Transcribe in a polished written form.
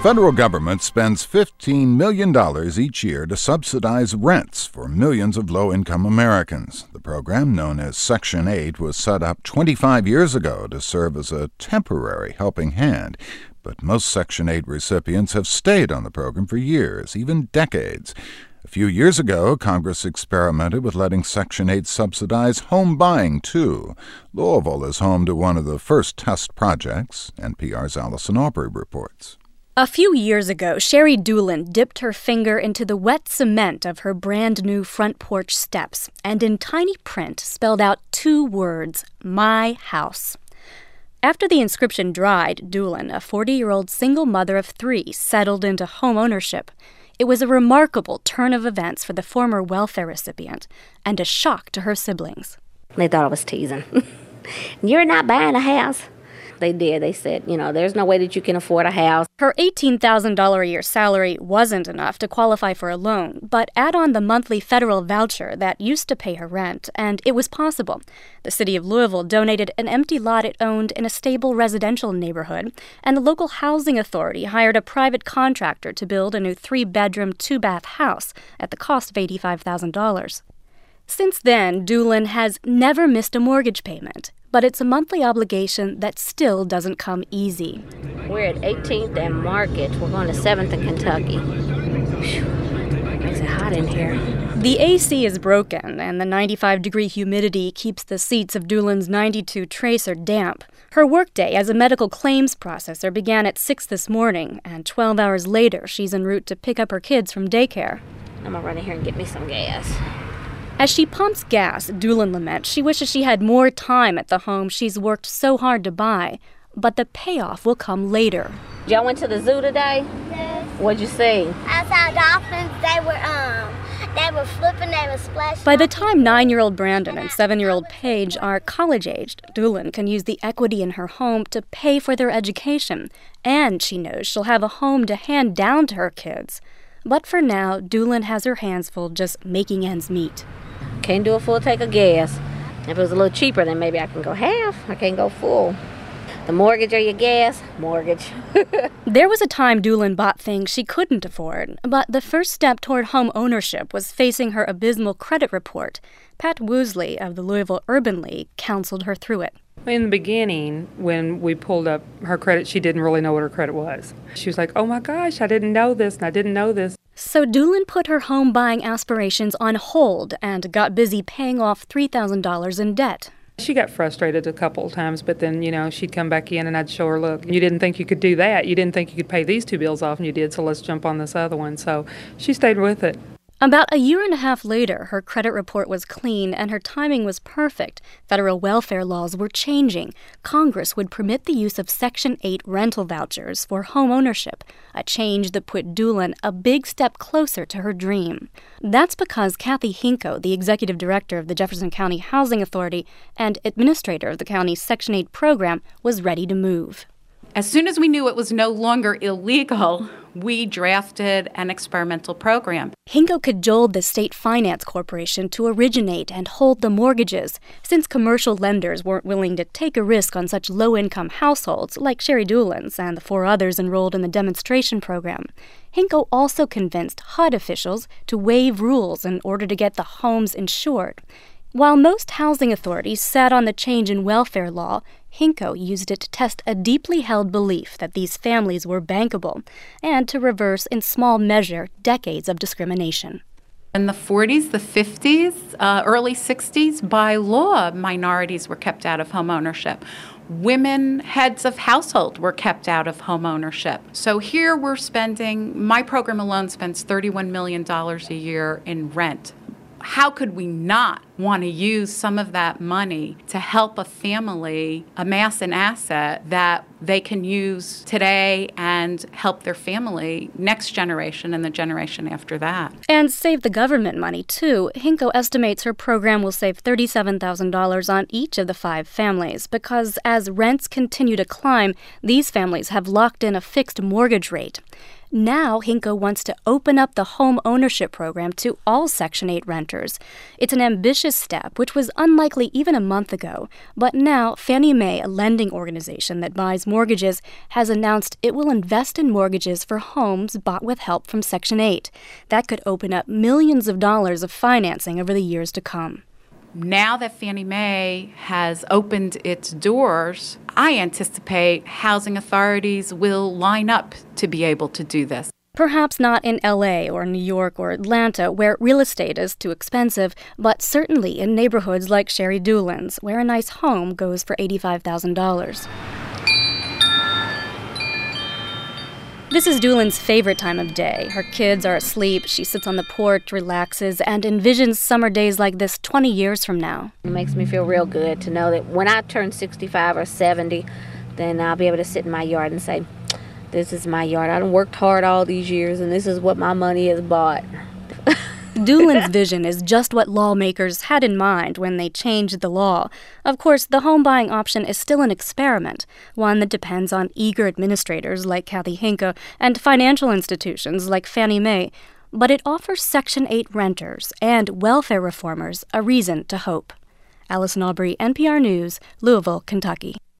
federal government spends $15 million each year to subsidize rents for millions of low-income Americans. The program, known as Section 8, was set up 25 years ago to serve as a temporary helping hand. But most Section 8 recipients have stayed on the program for years, even decades. A few years ago, Congress experimented with letting Section 8 subsidize home buying, too. Louisville is home to one of the first test projects. NPR's Allison Aubrey reports. A few years ago, Sherry Doolin dipped her finger into the wet cement of her brand-new front porch steps and in tiny print spelled out 2 words, "My house." After the inscription dried, Doolin, a 40-year-old single mother of 3, settled into home ownership. It was a remarkable turn of events for the former welfare recipient and a shock to her siblings. They thought I was teasing. You're not buying a house. They did. They said, there's no way that you can afford a house. Her $18,000 a year salary wasn't enough to qualify for a loan, but add on the monthly federal voucher that used to pay her rent, and it was possible. The city of Louisville donated an empty lot it owned in a stable residential neighborhood, and the local housing authority hired a private contractor to build a new 3-bedroom, 2-bath house at the cost of $85,000. Since then, Doolin has never missed a mortgage payment, but it's a monthly obligation that still doesn't come easy. We're at 18th and Market. We're going to 7th in Kentucky. Whew. Makes it hot in here. The AC is broken, and the 95-degree humidity keeps the seats of Doolin's 92 Tracer damp. Her workday as a medical claims processor began at 6 this morning, and 12 hours later, she's en route to pick up her kids from daycare. I'm going to run in here and get me some gas. As she pumps gas, Doolin laments she wishes she had more time at the home she's worked so hard to buy, but the payoff will come later. Y'all went to the zoo today? Yes. What'd you see? I saw dolphins. They were flipping, they were splashing. By the time 9-year-old Brandon and 7-year-old Paige are college-aged, Doolin can use the equity in her home to pay for their education, and she knows she'll have a home to hand down to her kids. But for now, Doolin has her hands full just making ends meet. Can't do a full tank of gas. If it was a little cheaper, then maybe I can go half. I can't go full. The mortgage or your gas? Mortgage. There was a time Doolin bought things she couldn't afford, but the first step toward home ownership was facing her abysmal credit report. Pat Woosley of the Louisville Urban League counseled her through it. In the beginning, when we pulled up her credit, she didn't really know what her credit was. She was like, oh my gosh, I didn't know this, and I didn't know this. So Doolin put her home buying aspirations on hold and got busy paying off $3,000 in debt. She got frustrated a couple of times, but then, she'd come back in and I'd show her, look, you didn't think you could do that. You didn't think you could pay these 2 bills off, and you did, so let's jump on this other one. So she stayed with it. About a year and a half later, her credit report was clean and her timing was perfect. Federal welfare laws were changing. Congress would permit the use of Section 8 rental vouchers for home ownership, a change that put Doolin a big step closer to her dream. That's because Kathy Hinko, the executive director of the Jefferson County Housing Authority and administrator of the county's Section 8 program, was ready to move. As soon as we knew it was no longer illegal, we drafted an experimental program. Hinko cajoled the State Finance Corporation to originate and hold the mortgages, since commercial lenders weren't willing to take a risk on such low-income households like Sherry Doolin's and the 4 others enrolled in the demonstration program. Hinko also convinced HUD officials to waive rules in order to get the homes insured. While most housing authorities sat on the change in welfare law, Hinko used it to test a deeply held belief that these families were bankable and to reverse in small measure decades of discrimination. In the 40s, the 50s, early 60s, by law, minorities were kept out of home ownership. Women, heads of household, were kept out of home ownership. So here we're my program alone spends $31 million a year in rent. How could we not want to use some of that money to help a family amass an asset that they can use today and help their family, next generation and the generation after that? And save the government money, too. Hinko estimates her program will save $37,000 on each of the 5 families because as rents continue to climb, these families have locked in a fixed mortgage rate. Now, Hinco wants to open up the home ownership program to all Section 8 renters. It's an ambitious step, which was unlikely even a month ago. But now, Fannie Mae, a lending organization that buys mortgages, has announced it will invest in mortgages for homes bought with help from Section 8. That could open up millions of dollars of financing over the years to come. Now that Fannie Mae has opened its doors, I anticipate housing authorities will line up to be able to do this. Perhaps not in L.A. or New York or Atlanta, where real estate is too expensive, but certainly in neighborhoods like Sherry Doolin's, where a nice home goes for $85,000. This is Doolin's favorite time of day. Her kids are asleep, she sits on the porch, relaxes, and envisions summer days like this 20 years from now. It makes me feel real good to know that when I turn 65 or 70, then I'll be able to sit in my yard and say, this is my yard. I done worked hard all these years, and this is what my money has bought. Doolin's vision is just what lawmakers had in mind when they changed the law. Of course, the home buying option is still an experiment, one that depends on eager administrators like Kathy Hinco and financial institutions like Fannie Mae. But it offers Section 8 renters and welfare reformers a reason to hope. Allison Aubrey, NPR News, Louisville, Kentucky.